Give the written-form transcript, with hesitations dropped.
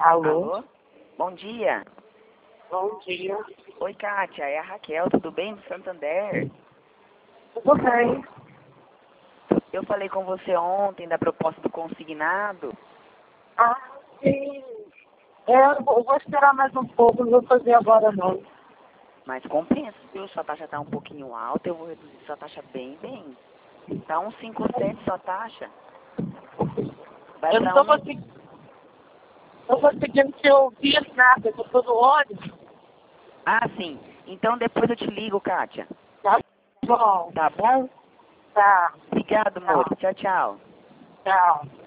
Alô? Alô? Bom dia. Bom dia. Oi, Kátia. É a Raquel. Tudo bem? Do Santander. Tudo bem? Eu falei com você ontem da proposta do consignado. Ah, sim. Eu vou esperar mais um pouco, não vou fazer agora não. Mas compensa, viu? Sua taxa tá um pouquinho alta. Eu vou reduzir sua taxa bem. Tá uns 5,7 sua taxa. Vai Eu não pra tô conseguindo te ouvir nada, eu tô no ônibus. Ah, sim. Então depois eu te ligo, Kátia. Tá bom. Tá bom? Tá. Obrigado, amor. Tchau, tchau. Tchau.